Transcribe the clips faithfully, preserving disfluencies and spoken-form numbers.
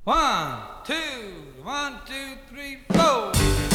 One, two, one, two, three, four.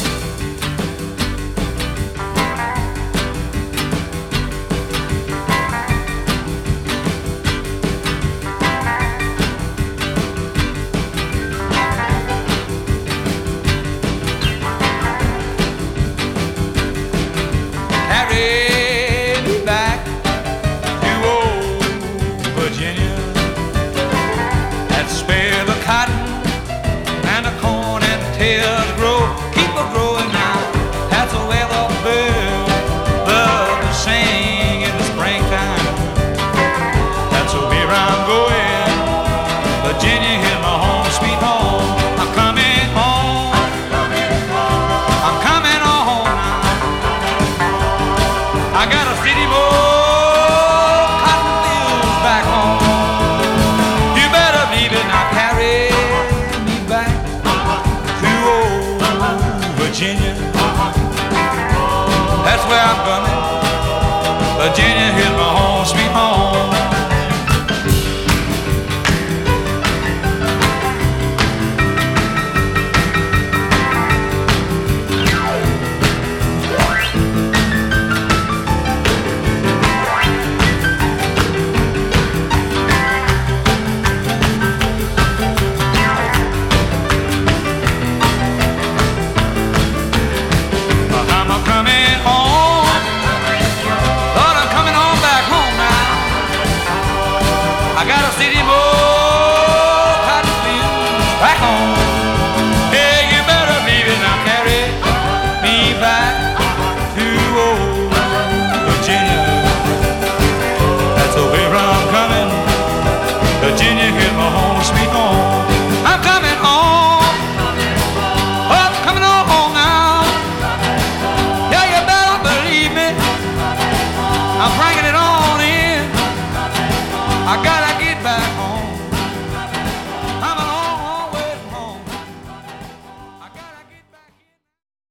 Carry me back to old Virginia. That's where the cotton and the corn and tails grow, keep a growing now. That's where the birds love to sing in the springtime. That's where I'm going. Virginia is my home, sweet home. I'm coming home. I'm coming home now. I got a city more cotton fields back home. You better believe it now. Carry me back to old Virginia. That's where I'm coming. Virginia is my home, sweet home. I'm coming home. Lord, I'm coming home back home now. I got a city more cotton fields back home. Hey, you better believe it now. Carry me back to old Virginia. That's where I'm coming. Virginia is my home, sweet home. I'm coming home. Oh, I'm coming home now. Yeah, you better believe me. I'm bringing it on in. I got